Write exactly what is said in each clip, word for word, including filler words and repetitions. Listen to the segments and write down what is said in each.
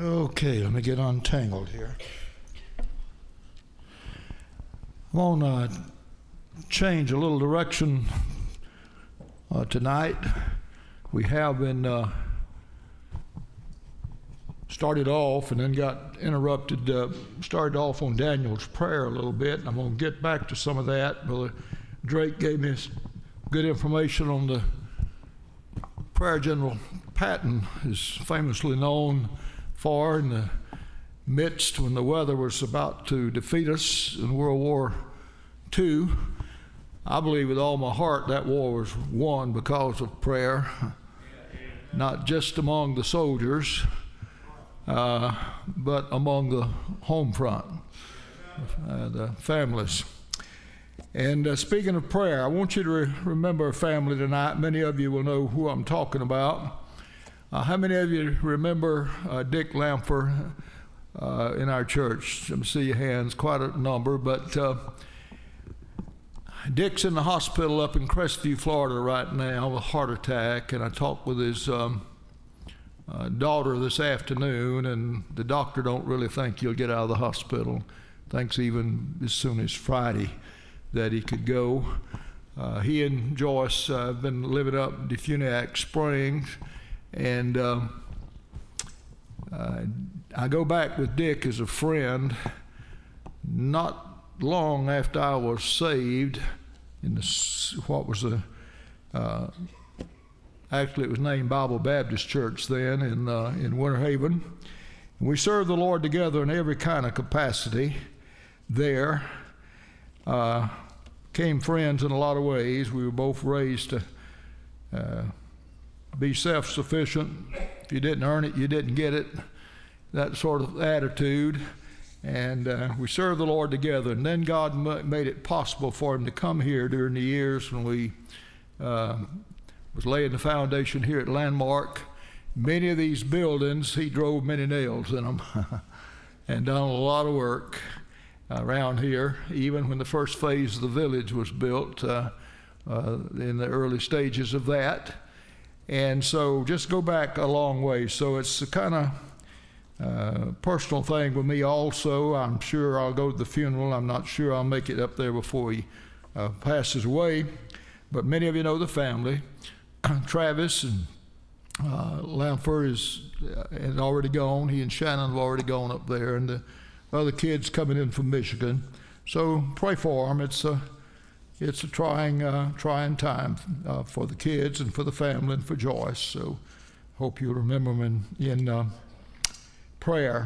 Okay, let me get untangled here. I want to change a little direction uh, tonight. We have been uh, started off and then got interrupted, uh, started off on Daniel's prayer a little bit, and I'm going to get back to some of that. Brother Drake gave me good information on the prayer General Patton is famously known for in the midst when the weather was about to defeat us in World War Two. I believe with all my heart that war was won because of prayer, not just among the soldiers, uh, but among the home front, uh, the families. And uh, speaking of prayer, I want you to re- remember a family tonight. Many of you will know who I'm talking about. Uh, how many of you remember uh, Dick Lamfer uh, in our church? Let me see your hands, quite a number. But uh, Dick's in the hospital up in Crestview, Florida right now with a heart attack. And I talked with his um, uh, daughter this afternoon, and the doctor don't really think he'll get out of the hospital. Thinks even as soon as Friday that he could go. Uh, he and Joyce uh, have been living up in Defuniak Springs. And uh, uh, I go back with Dick as a friend. Not long after I was saved, in the what was the uh, actually it was named Bible Baptist Church then in uh, in Winter Haven. And we served the Lord together in every kind of capacity there. Uh, became friends in a lot of ways. We were both raised to Uh, be self-sufficient. If you didn't earn it, you didn't get it. That sort of attitude. And uh, we served the Lord together. And then God m- made it possible for him to come here during the years when we uh, was laying the foundation here at Landmark. Many of these buildings, he drove many nails in them and done a lot of work around here, even when the first phase of the village was built uh, uh, in the early stages of that. And so just go back a long way. So it's a kind of uh, personal thing with me also. I'm sure I'll go to the funeral. I'm not sure I'll make it up there before he uh, passes away. But many of you know the family. Travis and uh, Lamfer is uh, had already gone. He and Shannon have already gone up there. And the other kids coming in from Michigan. So pray for them. It's a It's a trying, uh, trying time uh, for the kids and for the family and for Joyce. So, hope you'll remember them in, in uh, prayer.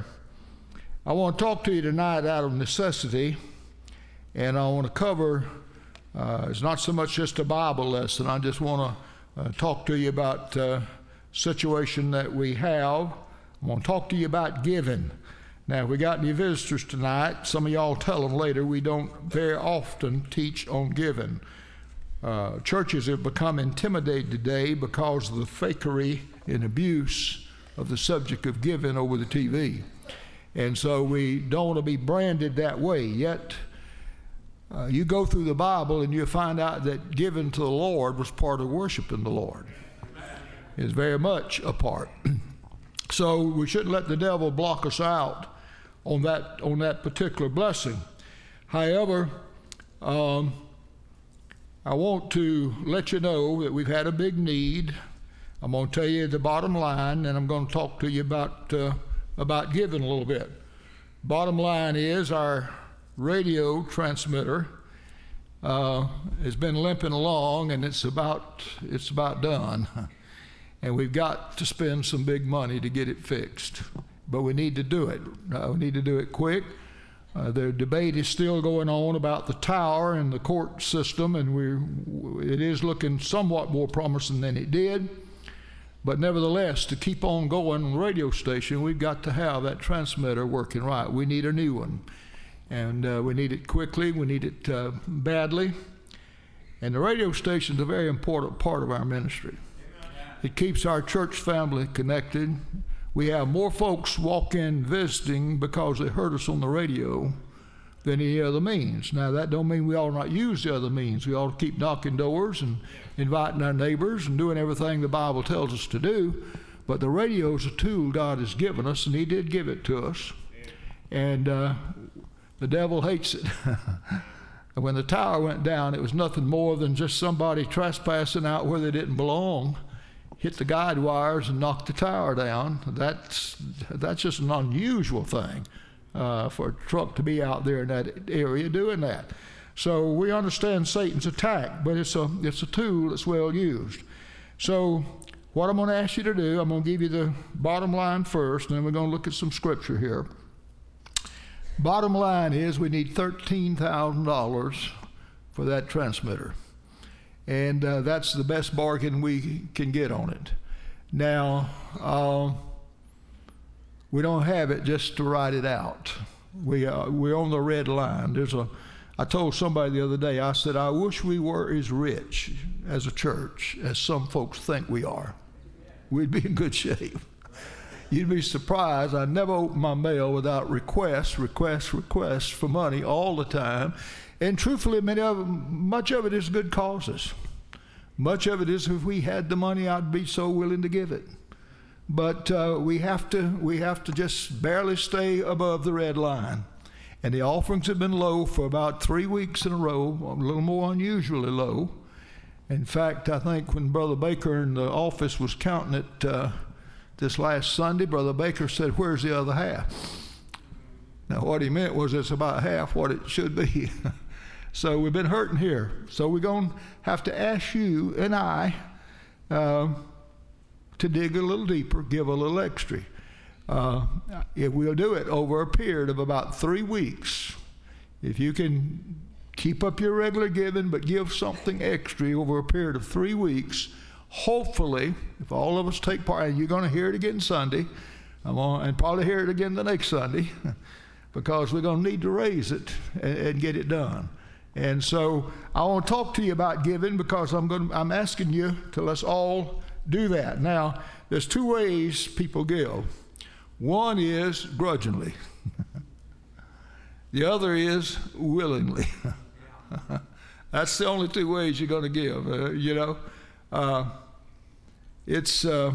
I want to talk to you tonight out of necessity, and I want to cover. Uh, it's not so much just a Bible lesson. I just want to uh, talk to you about uh, situation that we have. I want to talk to you about giving. Now, if we got any visitors tonight, some of y'all tell them later, we don't very often teach on giving. Uh, churches have become intimidated today because of the fakery and abuse of the subject of giving over the T V. And so we don't want to be branded that way. Yet, uh, you go through the Bible and you find out that giving to the Lord was part of worshiping the Lord. It's very much a part. So we shouldn't let the devil block us out on that on that particular blessing. However, um, I want to let you know that we've had a big need. I'm going to tell you the bottom line, and I'm going to talk to you about uh, about giving a little bit. Bottom line is our radio transmitter uh, has been limping along, and it's about it's about done. And we've got to spend some big money to get it fixed. But we need to do it. Uh, we need to do it quick. Uh, the debate is still going on about the tower and the court system, and we're, it is looking somewhat more promising than it did. But nevertheless, to keep on going on the radio station, we've got to have that transmitter working right. We need a new one. And uh, we need it quickly. We need it uh, badly. And the radio station is a very important part of our ministry. It keeps our church family connected. We have more folks walk in visiting because they heard us on the radio than any other means. Now, that don't mean we ought not use the other means. We ought to keep knocking doors and inviting our neighbors and doing everything the Bible tells us to do. But the radio is a tool God has given us, and he did give it to us. And uh, the devil hates it. When the tower went down, it was nothing more than just somebody trespassing out where they didn't belong, hit the guide wires and knocked the tower down. That's, that's just an unusual thing uh, for a truck to be out there in that area doing that. So we understand Satan's attack, but it's a, it's a tool that's well used. So what I'm going to ask you to do, I'm going to give you the bottom line first, and then we're going to look at some scripture here. Bottom line is we need thirteen thousand dollars for that transmitter. And uh, that's the best bargain we can get on it. Now, uh, we don't have it just to write it out. We, uh, we're on the red line. There's a, I told somebody the other day, I said, I wish we were as rich as a church as some folks think we are. We'd be in good shape. You'd be surprised. I never open my mail without requests, requests, requests for money all the time. And truthfully, many of them, much of it is good causes. Much of it is if we had the money, I'd be so willing to give it. But uh, we have to we have to just barely stay above the red line. And the offerings have been low for about three weeks in a row, a little more unusually low. In fact, I think when Brother Baker in the office was counting it, uh, this last Sunday, Brother Baker said, where's the other half? Now, what he meant was it's about half what it should be. So we've been hurting here. So we're going to have to ask you and I uh, to dig a little deeper, give a little extra. Uh, if we'll do it over a period of about three weeks, if you can keep up your regular giving, but give something extra over a period of three weeks, hopefully, if all of us take part, and you're going to hear it again Sunday, I'm on, and probably hear it again the next Sunday, because we're going to need to raise it and, and get it done. And so I want to talk to you about giving, because I'm going. I'm asking you to let's all do that. Now, there's two ways people give. One is grudgingly. The other is willingly. That's the only two ways you're going to give. Uh, you know. Uh, it's uh,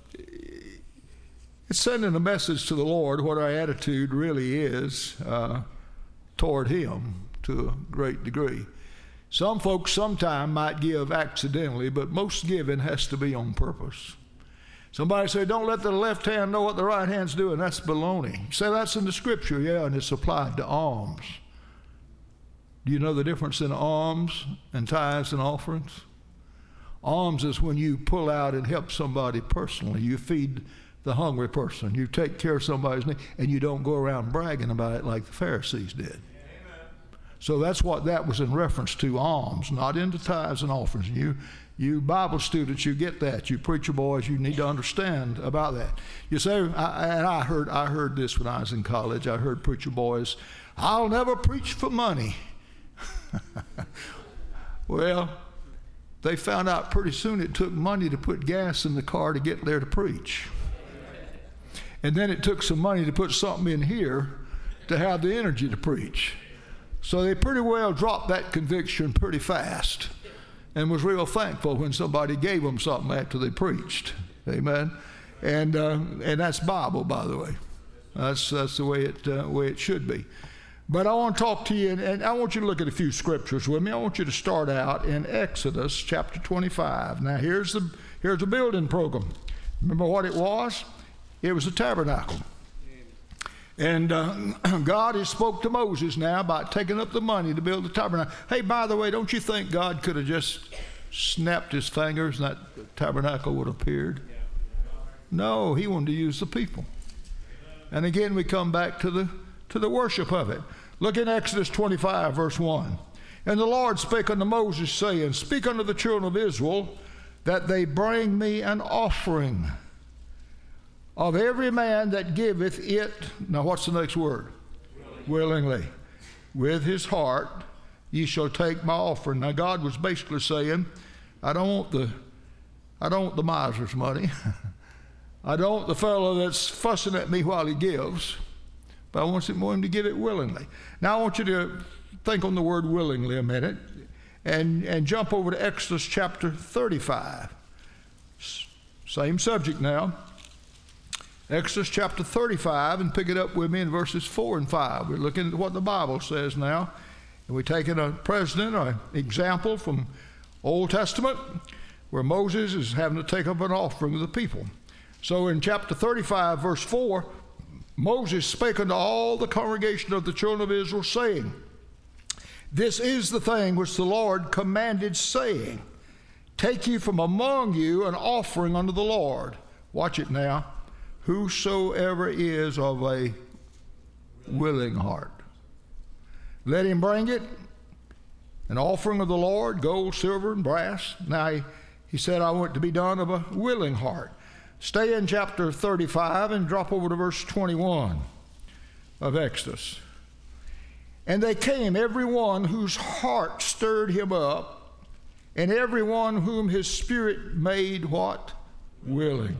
it's sending a message to the Lord what our attitude really is uh, toward Him to a great degree. Some folks sometime might give accidentally, but most giving has to be on purpose. Somebody say, don't let the left hand know what the right hand's doing. That's baloney. Say that's in the scripture, yeah, and it's applied to alms. Do you know the difference in alms and tithes and offerings? Alms is when you pull out and help somebody personally. You feed the hungry person. You take care of somebody's need, and you don't go around bragging about it like the Pharisees did. Amen. So that's what that was in reference to, alms, not into tithes and offerings. You, you Bible students, you get that. You preacher boys, you need to understand about that. You say, I, and I heard, I heard this when I was in college. I heard preacher boys, I'll never preach for money. Well, they found out pretty soon it took money to put gas in the car to get there to preach. And then it took some money to put something in here to have the energy to preach. So they pretty well dropped that conviction pretty fast and was real thankful when somebody gave them something after they preached. Amen. And uh, and that's Bible, by the way. That's that's the way it uh, way it should be. But I want to talk to you, and, and I want you to look at a few scriptures with me. I want you to start out in Exodus chapter twenty-five. Now, here's the here's a building program. Remember what it was? It was a tabernacle. And uh, God has spoke to Moses now about taking up the money to build the tabernacle. Hey, by the way, don't you think God could have just snapped his fingers and that tabernacle would have appeared? No, he wanted to use the people. And again, we come back to the to the worship of it. Look in Exodus twenty-five, verse one. And the Lord spake unto Moses, saying, Speak unto the children of Israel, that they bring me an offering of every man that giveth it. Now what's the next word? Willingly. Willingly. With his heart, ye shall take my offering. Now God was basically saying, I don't want the, I don't want the miser's money. I don't want the fellow that's fussing at me while he gives. But I want him to give it willingly. Now I want you to think on the word willingly a minute and, and jump over to Exodus chapter thirty-five. S- same subject now. Exodus chapter thirty-five, and pick it up with me in verses four and five. We're looking at what the Bible says now. And we're taking a precedent, an example from Old Testament, where Moses is having to take up an offering of the people. So in chapter thirty-five, verse four, Moses spake unto all the congregation of the children of Israel, saying, This is the thing which the Lord commanded, saying, Take ye from among you an offering unto the Lord. Watch it now. Whosoever is of a willing heart, let him bring it, an offering of the Lord, gold, silver, and brass. Now he, he said, I want it to be done of a willing heart. Stay in chapter thirty-five and drop over to verse twenty-one of Exodus. And they came, every one whose heart stirred him up, and every one whom his spirit made what? Willing.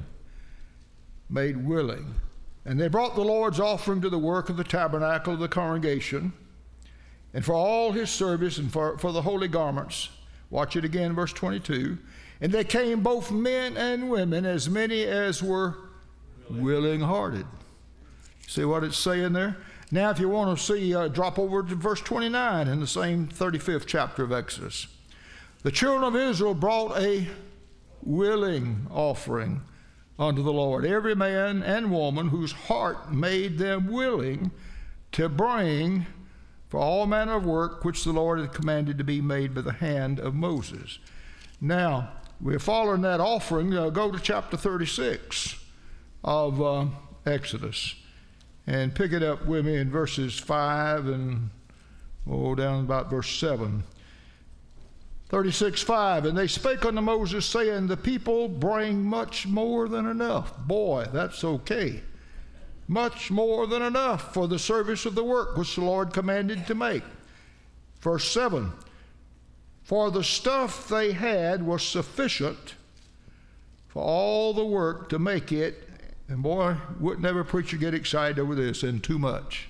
Made willing. And they brought the Lord's offering to the work of the tabernacle of the congregation, and for all his service, and for, for the holy garments. Watch it again, verse twenty-two. And they came, both men and women, as many as were willing-hearted. See what it's saying there? Now, if you want to see, uh, drop over to verse twenty-nine in the same thirty-fifth chapter of Exodus. The children of Israel brought a willing offering unto the Lord, every man and woman whose heart made them willing to bring for all manner of work which the Lord had commanded to be made by the hand of Moses. Now, we're following that offering. Uh, go to chapter thirty-six of uh, Exodus and pick it up with me in verses five and oh, down about verse seven. thirty-six five, and they spake unto Moses, saying, The people bring much more than enough. Boy, that's okay. Much more than enough for the service of the work which the Lord commanded to make. Verse seven, For the stuff they had was sufficient for all the work to make it. And boy, wouldn't every preacher get excited over this, and too much.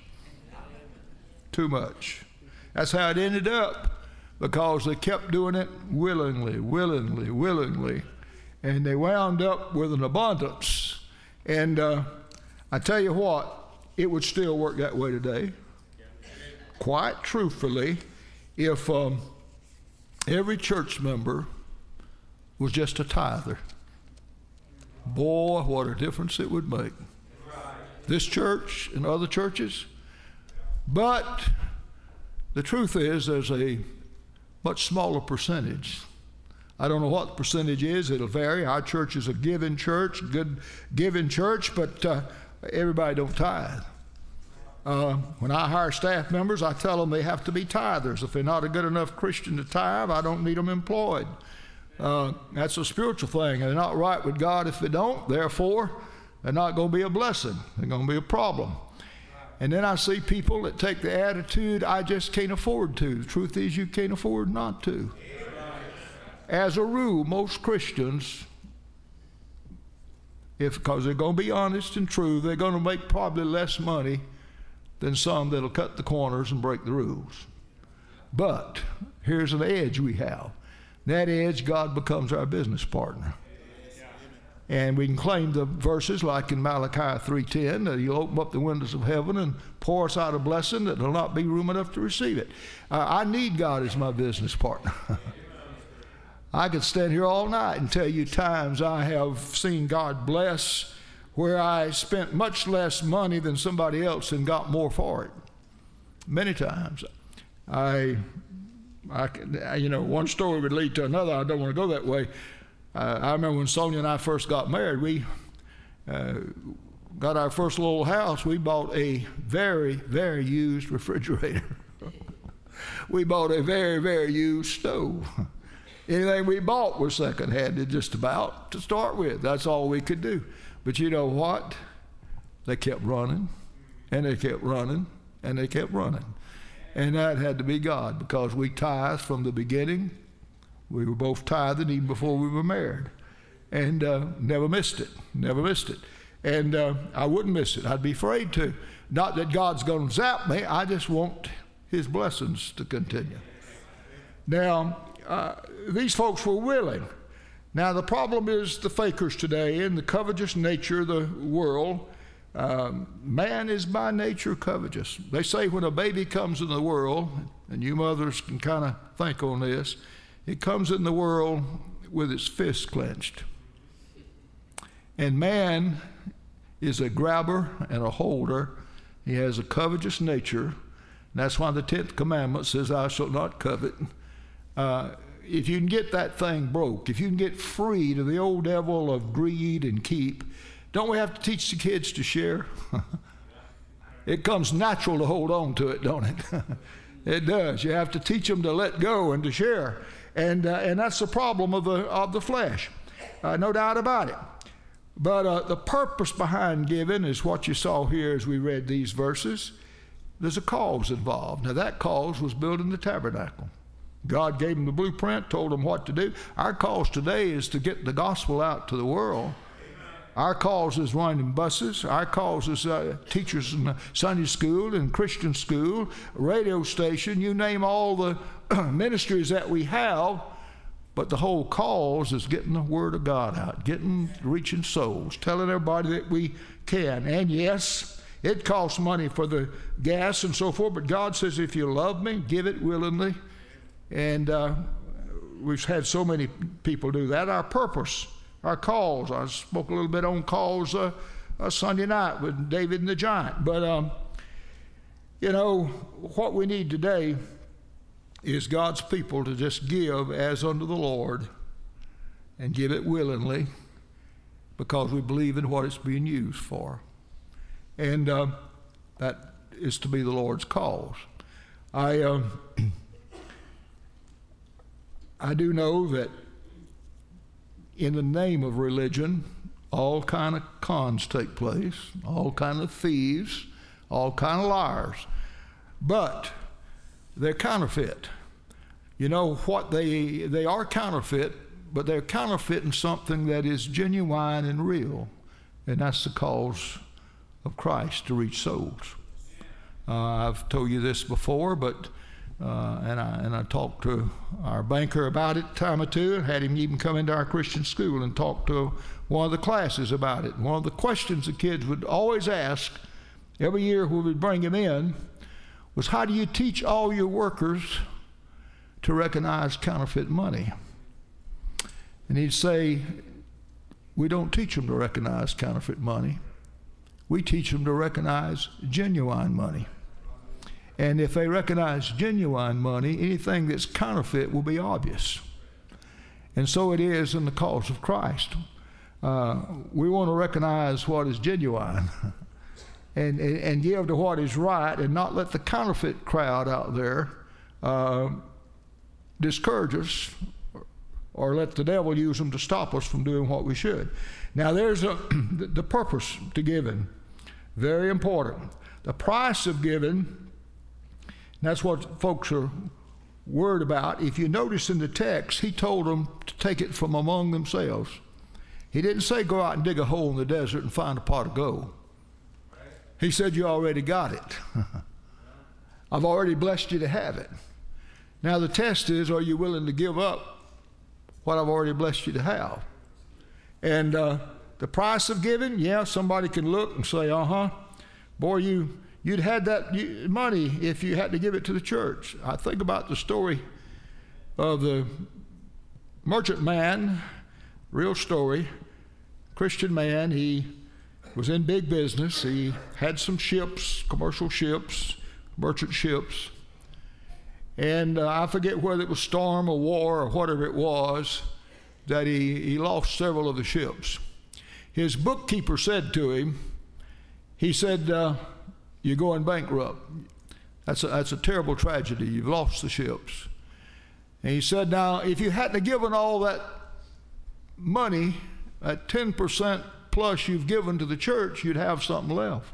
Too much. That's how it ended up. Because they kept doing it willingly, willingly, willingly. And they wound up with an abundance. And uh, I tell you what, it would still work that way today. Quite truthfully, if um, every church member was just a tither, boy, what a difference it would make. This church and other churches. But the truth is, there's a much smaller percentage. I don't know what the percentage is. It'll vary. Our church is a giving church, good giving church, but uh, everybody don't tithe. Uh, when I hire staff members, I tell them they have to be tithers. If they're not a good enough Christian to tithe, I don't need them employed. Uh, that's a spiritual thing. They're not right with God if they don't. Therefore, they're not going to be a blessing. They're going to be a problem. And then I see people that take the attitude, I just can't afford to. The truth is, you can't afford not to. As a rule, most Christians, if because they're going to be honest and true, they're going to make probably less money than some that'll cut the corners and break the rules. But here's an edge we have. That edge, God becomes our business partner. And we can claim the verses like in Malachi three ten, that he'll open up the windows of heaven and pour us out a blessing that there'll not be room enough to receive it. Uh, I need God as my business partner. I could stand here all night and tell you times I have seen God bless where I spent much less money than somebody else and got more for it. Many times. I, I you know, one story would lead to another. I don't want to go that way. Uh, I remember when Sonia and I first got married, we uh, got our first little house. We bought a very, very used refrigerator. We bought a very, very used stove. Anything we bought was second-handed just about to start with. That's all we could do. But you know what? They kept running, and they kept running, and they kept running. And that had to be God, because we tithed from the beginning. We were both tithing even before we were married, and uh, never missed it, never missed it. And uh, I wouldn't miss it. I'd be afraid to. Not that God's going to zap me. I just want his blessings to continue. Now, uh, these folks were willing. Now, the problem is the fakers today and the covetous nature of the world. Um, man is by nature covetous. They say when a baby comes in the world, and you mothers can kind of think on this, it comes in the world with its fists clenched. And man is a grabber and a holder. He has a covetous nature. And that's why the tenth commandment says, "Thou shalt not covet." Uh, if you can get that thing broke, if you can get free to the old devil of greed and keep, don't we have to teach the kids to share? It comes natural to hold on to it, don't it? It does. You have to teach them to let go and to share. And uh, and that's the problem of the, of the flesh. Uh, no doubt about it. But uh, the purpose behind giving is what you saw here as we read these verses. There's a cause involved. Now that cause was building the tabernacle. God gave them the blueprint, told them what to do. Our cause today is to get the gospel out to the world. Our cause is running buses. Our cause is uh, teachers in Sunday school and Christian school, radio station, you name all the ministries that we have. But the whole cause is getting the word of God out, getting, reaching souls, telling everybody that we can. And yes, it costs money for the gas and so forth, but God says, if you love me, give it willingly. And uh, we've had so many people do that. Our purpose, our cause. I spoke a little bit on cause uh, uh, Sunday night with David and the giant. But, um, you know, what we need today is God's people to just give as unto the Lord and give it willingly because we believe in what it's being used for. And uh, that is to be the Lord's cause. I, uh, I do know that in the name of religion, all kind of cons take place, all kind of thieves, all kind of liars. But they're counterfeit. You know what, they they are counterfeit, but they're counterfeiting something that is genuine and real, and that's the cause of Christ to reach souls. Uh, I've told you this before, but uh, and I and I talked to our banker about it a time or two, and had him even come into our Christian school and talk to one of the classes about it. One of the questions the kids would always ask every year when we'd bring him in was, how do you teach all your workers to recognize counterfeit money? And he'd say, we don't teach them to recognize counterfeit money. We teach them to recognize genuine money. And if they recognize genuine money, anything that's counterfeit will be obvious. And so it is in the cause of Christ. Uh, we want to recognize what is genuine and, and, and give to what is right, and not let the counterfeit crowd out there uh, discourage us, or, or let the devil use them to stop us from doing what we should. Now there's a, the purpose to giving, very important. The price of giving, that's what folks are worried about. If you notice in the text, he told them to take it from among themselves. He didn't say go out and dig a hole in the desert and find a pot of gold. He said, you already got it. I've already blessed you to have it. Now the test is, are you willing to give up what I've already blessed you to have? And uh, the price of giving, yeah, somebody can look and say, uh-huh, boy, you, you'd had that money if you had to give it to the church. I think about the story of the merchant man, real story, Christian man. He was in big business. He had some ships, commercial ships, merchant ships. And uh, I forget whether it was storm or war or whatever it was, that he, he lost several of the ships. His bookkeeper said to him, he said, uh, you're going bankrupt. That's a, that's a terrible tragedy. You've lost the ships. And he said, now, if you hadn't given all that money, at ten percent plus you've given to the church, you'd have something left.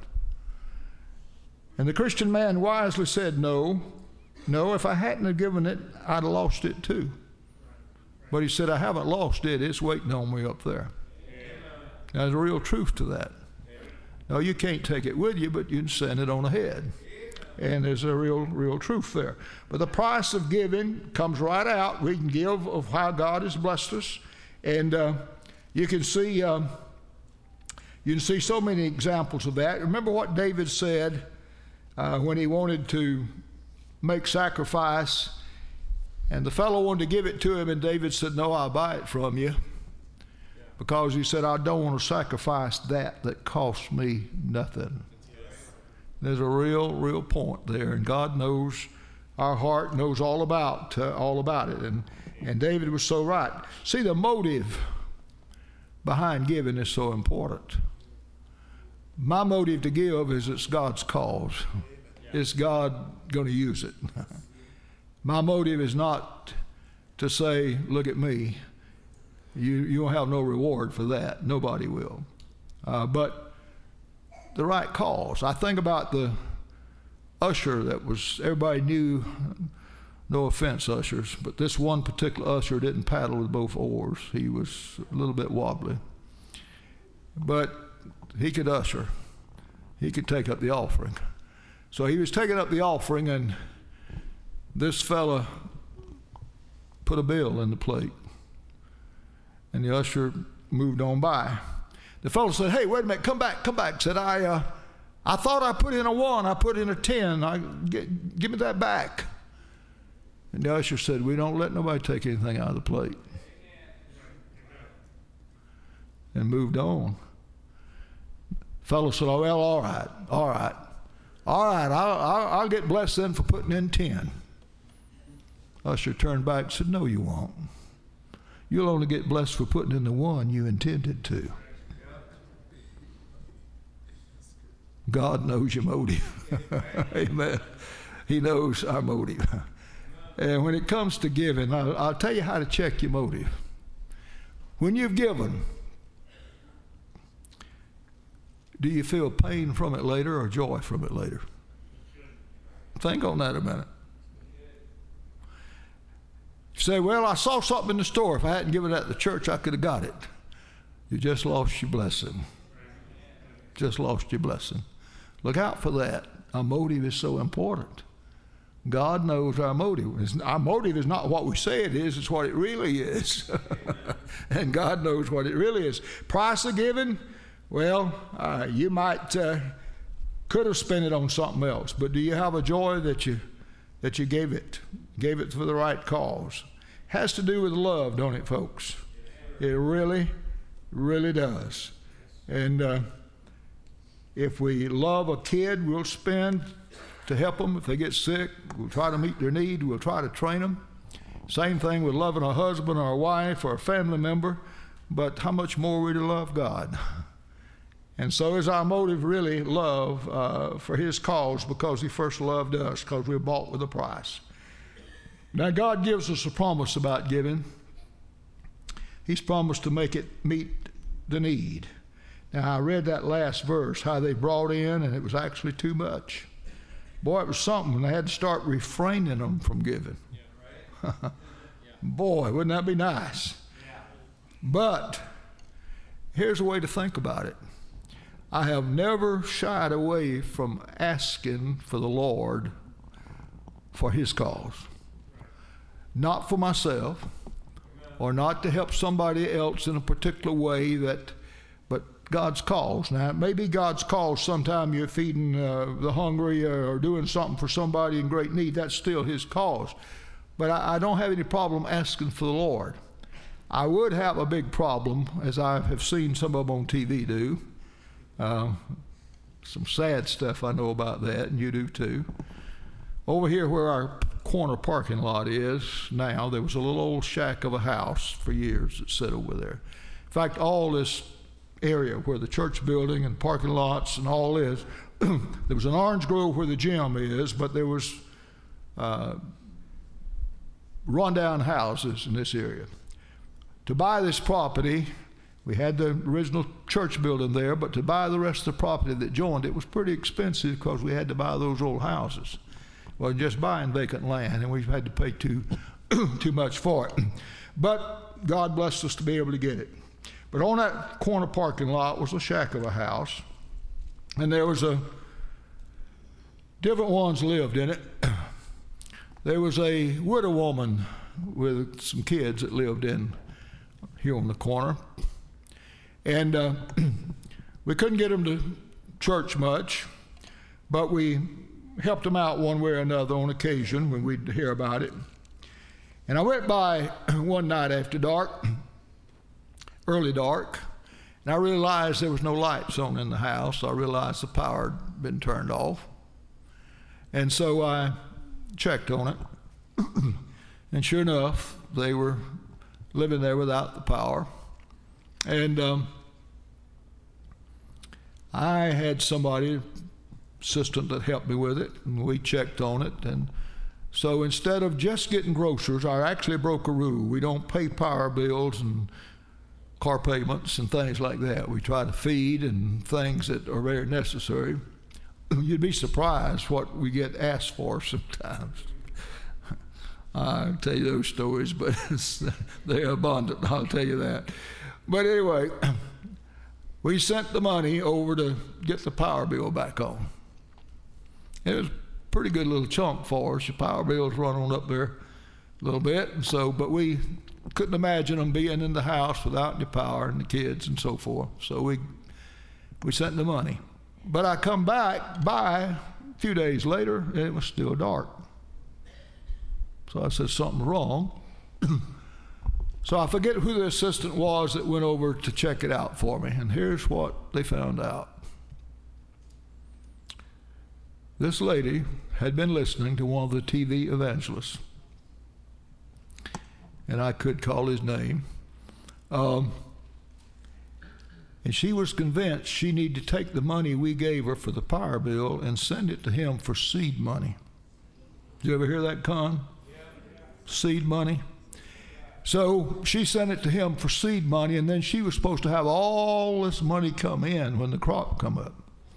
And the Christian man wisely said, no, no, if I hadn't have given it, I'd have lost it too. But he said, I haven't lost it, it's waiting on me up there. Now, there's a real truth to that. No, you can't take it with you, but you can send it on ahead. And there's a real, real truth there. But the price of giving comes right out. We can give of how God has blessed us. And uh, you can see um, you can see so many examples of that. Remember what David said uh, when he wanted to make sacrifice, and the fellow wanted to give it to him, and David said, "No, I'll buy it from you." Because he said, "I don't want to sacrifice that that costs me nothing." There's a real, real point there, and God knows our heart, knows all about uh, all about it, and and David was so right. See, the motive behind giving is so important. My motive to give is it's God's cause. Is God going to use it? My motive is not to say, "Look at me." You you won't have no reward for that. Nobody will. Uh, but the right cause. I think about the usher that was, everybody knew, no offense, ushers, but this one particular usher didn't paddle with both oars. He was a little bit wobbly. But he could usher. He could take up the offering. So he was taking up the offering, and this fella put a bill in the plate. And the usher moved on by. The fellow said, "Hey, wait a minute, come back, come back." Said, I uh, I thought I put in a one, I put in a ten. I, get, give me that back. And the usher said, "We don't let nobody take anything out of the plate." And moved on. The fellow said, "Oh, well, all right, all right. All right, I'll, I'll, I'll get blessed then for putting in ten. Usher turned back and said, "No, you won't. You'll only get blessed for putting in the one you intended to." God knows your motive. Amen. He knows our motive. And when it comes to giving, I'll, I'll tell you how to check your motive. When you've given, do you feel pain from it later or joy from it later? Think on that a minute. You say, "Well, I saw something in the store. If I hadn't given it at the church, I could have got it." You just lost your blessing. Just lost your blessing. Look out for that. Our motive is so important. God knows our motive. It's, our motive is not what we say it is, it's what it really is. And God knows what it really is. Price of giving, well, uh, you might, uh, could have spent it on something else, but do you have a joy that you that you gave it? Gave it for the right cause. Has to do with love, don't it, folks? It really, really does. And uh, if we love a kid, we'll spend to help them. If they get sick, we'll try to meet their need. We'll try to train them. Same thing with loving a husband or a wife or a family member. But how much more are we to love God? And so is our motive really love uh, for his cause, because he first loved us, because we were bought with a price. Now, God gives us a promise about giving. He's promised to make it meet the need. Now, I read that last verse, how they brought in, and it was actually too much. Boy, it was something. They had to start refraining them from giving. Yeah, right? Yeah. Boy, wouldn't that be nice? Yeah. But here's a way to think about it. I have never shied away from asking for the Lord for his cause. Not for myself, or not to help somebody else in a particular way, that, but God's cause. Now, it may be God's cause sometime you're feeding uh, the hungry or, or doing something for somebody in great need. That's still his cause. But I, I don't have any problem asking for the Lord. I would have a big problem, as I have seen some of them on T V do. Uh, some sad stuff I know about that, and you do too. Over here where our corner parking lot is now, there was a little old shack of a house for years that sat over there. In fact, all this area where the church building and parking lots and all is, there was an orange grove where the gym is, but there was uh, rundown houses in this area. To buy this property, we had the original church building there, but to buy the rest of the property that joined it was pretty expensive, because we had to buy those old houses. Well, just buying vacant land, and we've had to pay too too much for it. But God blessed us to be able to get it. But on that corner parking lot was a shack of a house, and there was a different ones lived in it. There was a widow woman with some kids that lived in here on the corner. And uh, we couldn't get him to church much, but we helped him out one way or another on occasion when we'd hear about it. And I went by one night after dark, early dark, and I realized there was no lights on in the house. I realized the power had been turned off. And so I checked on it, and sure enough, they were living there without the power. And um, I had somebody, assistant, that helped me with it, and we checked on it. And so instead of just getting groceries, I actually broke a rule. We don't pay power bills and car payments and things like that. We try to feed and things that are very necessary. You'd be surprised what we get asked for sometimes. I'll tell you those stories, but they're abundant, I'll tell you that. But anyway, we sent the money over to get the power bill back on. It was a pretty good little chunk for us. The power bill's run on up there a little bit, and so, but we couldn't imagine them being in the house without the power and the kids and so forth. So we we sent the money. But I come back by a few days later, and it was still dark. So I said, something's wrong. So I forget who the assistant was that went over to check it out for me. And here's what they found out. This lady had been listening to one of the T V evangelists. And I could call his name. Um, and she was convinced she needed to take the money we gave her for the power bill and send it to him for seed money. Did you ever hear that, Con? Yeah. Seed money. So she sent it to him for seed money, and then she was supposed to have all this money come in when the crop come up.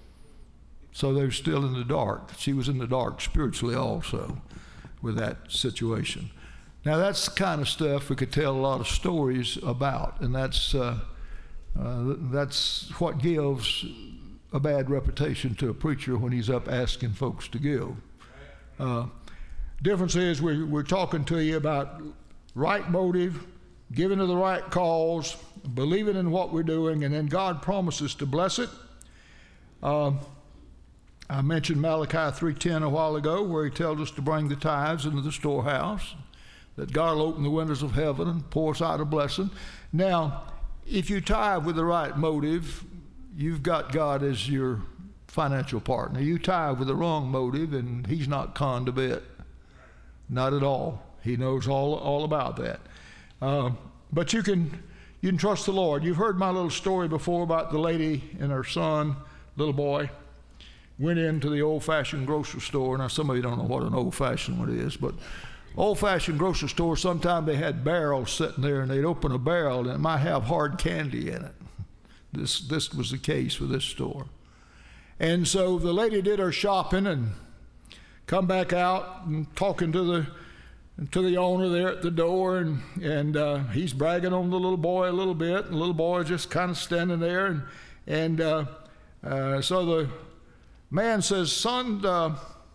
So they were still in the dark. She was in the dark spiritually also with that situation. Now that's the kind of stuff we could tell a lot of stories about, and that's uh, uh, that's what gives a bad reputation to a preacher when he's up asking folks to give. Uh, difference is we're, we're talking to you about right motive, giving to the right cause, believing in what we're doing, and then God promises to bless it. Uh, I mentioned Malachi three ten a while ago, where he tells us to bring the tithes into the storehouse, that God will open the windows of heaven and pour us out a blessing. Now, if you tithe with the right motive, you've got God as your financial partner. You tithe with the wrong motive, and he's not conned a bit. Not at all. He knows all, all about that. Uh, but you can, you can trust the Lord. You've heard my little story before about the lady and her son, little boy, went into the old-fashioned grocery store. Now, some of you don't know what an old-fashioned one is, but old-fashioned grocery store, sometimes they had barrels sitting there, and they'd open a barrel, and it might have hard candy in it. This, this was the case with this store. And so the lady did her shopping and come back out and talking to the to the owner there at the door, and, and uh, he's bragging on the little boy a little bit, and the little boy just kind of standing there, and, and uh, uh, so the man says, son, uh,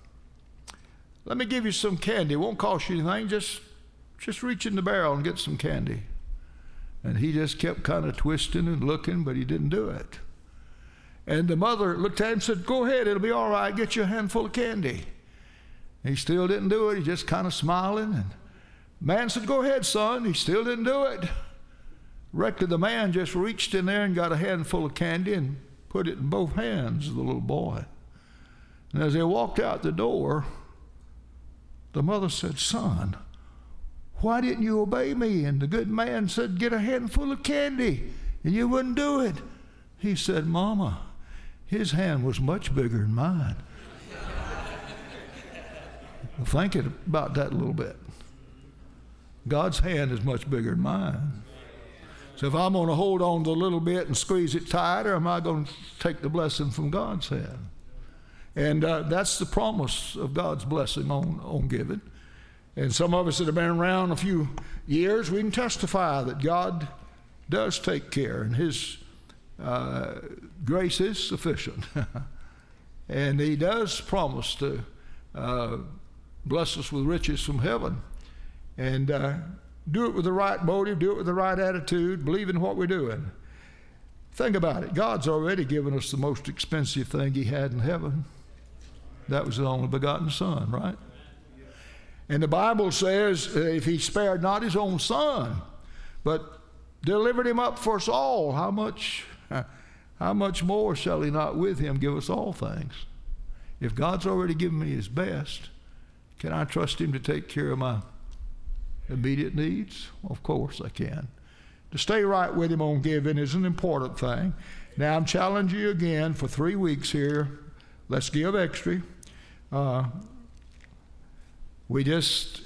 let me give you some candy. It won't cost you anything. Just, just reach in the barrel and get some candy. And he just kept kind of twisting and looking, but he didn't do it. And the mother looked at him and said, go ahead, it'll be all right. Get you a handful of candy. He still didn't do it. He just kind of smiling. And man said, go ahead, son. He still didn't do it. Rectly, the man just reached in there and got a handful of candy and put it in both hands of the little boy. And as they walked out the door, the mother said, son, why didn't you obey me? And the good man said, get a handful of candy, and you wouldn't do it. He said, Mama, his hand was much bigger than mine. Think about that a little bit. God's hand is much bigger than mine. So if I'm going to hold on to a little bit and squeeze it tighter, am I going to take the blessing from God's hand? And uh, that's the promise of God's blessing on, on giving. And some of us that have been around a few years, we can testify that God does take care, and his uh, grace is sufficient. And he does promise to uh, bless us with riches from heaven. And uh, do it with the right motive, do it with the right attitude, believe in what we're doing. Think about it. God's already given us the most expensive thing he had in heaven. That was the only begotten Son, right? And the Bible says, if he spared not his own Son, but delivered him up for us all, how much, how much more shall he not with him give us all things? If God's already given me his best, can I trust him to take care of my immediate needs? Well, of course I can. To stay right with him on giving is an important thing. Now I'm challenging you again for three weeks here. Let's give extra. Uh, we just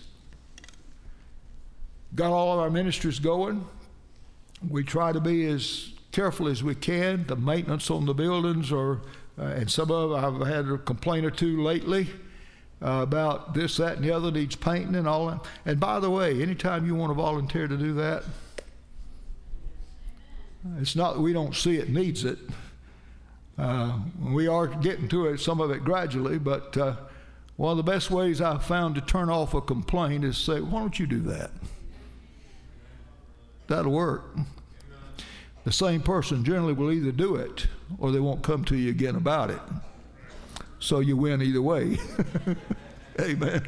got all of our ministries going. We try to be as careful as we can. The maintenance on the buildings, or uh, and some of I've had a complaint or two lately uh, about this, that, and the other needs painting and all that. And by the way, anytime you want to volunteer to do that, it's not that we don't see it needs it. Uh, we are getting to it, some of it gradually, but uh, one of the best ways I've found to turn off a complaint is say, why don't you do that? That'll work. The same person generally will either do it or they won't come to you again about it. So you win either way. Amen.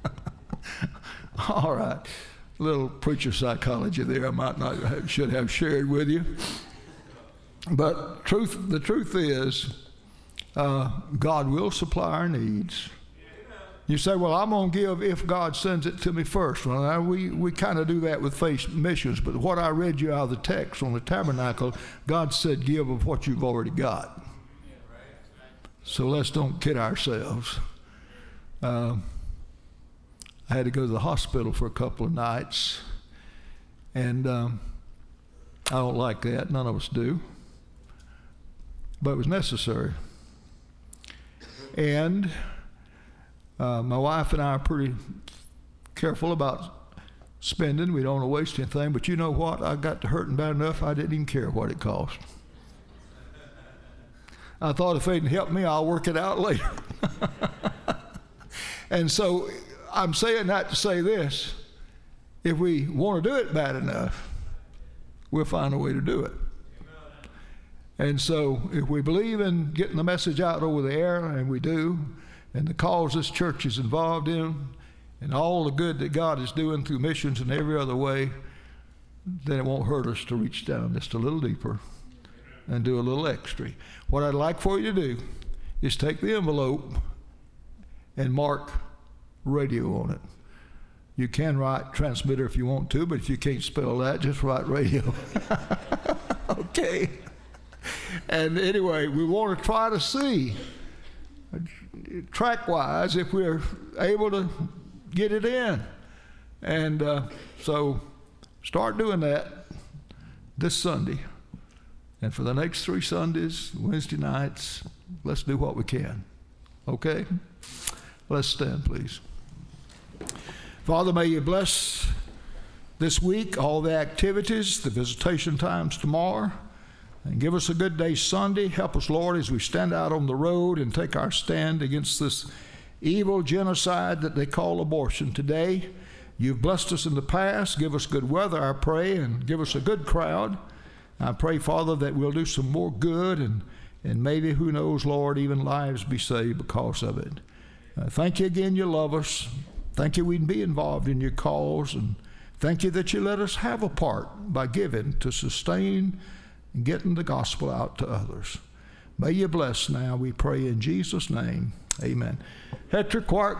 All right. A little preacher psychology there I might not have, should have shared with you. But truth, the truth is, uh, God will supply our needs. You say, well, I'm going to give if God sends it to me first. Well, now, we, we kind of do that with faith missions, but what I read you out of the text on the tabernacle, God said give of what you've already got. So let's don't kid ourselves. Uh, I had to go to the hospital for a couple of nights, and um, I don't like that. None of us do. But it was necessary. And Uh, my wife and I are pretty careful about spending. We don't want to waste anything. But you know what? I got to hurting bad enough, I didn't even care what it cost. I thought if they didn't help me, I'll work it out later. And so I'm saying that to say this. If we want to do it bad enough, we'll find a way to do it. And so if we believe in getting the message out over the air, and we do, and the cause this church is involved in, and all the good that God is doing through missions and every other way, then it won't hurt us to reach down just a little deeper and do a little extra. What I'd like for you to do is take the envelope and mark radio on it. You can write transmitter if you want to, but if you can't spell that, just write radio. Okay. And anyway, we want to try to see track-wise if we're able to get it in. And uh, so start doing that this Sunday. And for the next three Sundays, Wednesday nights, let's do what we can. Okay? Let's stand, please. Father, may you bless this week, all the activities, the visitation times tomorrow. And give us a good day Sunday. Help us, Lord, as we stand out on the road and take our stand against this evil genocide that they call abortion today. You've blessed us in the past. Give us good weather, I pray, and give us a good crowd. I pray, Father, that we'll do some more good, and, and maybe, who knows, Lord, even lives be saved because of it. Uh, thank you again you love us. Thank you we can be involved in your cause, and thank you that you let us have a part by giving to sustain and getting the gospel out to others. May you bless now, we pray in Jesus' name. Amen. Hetrick Quark.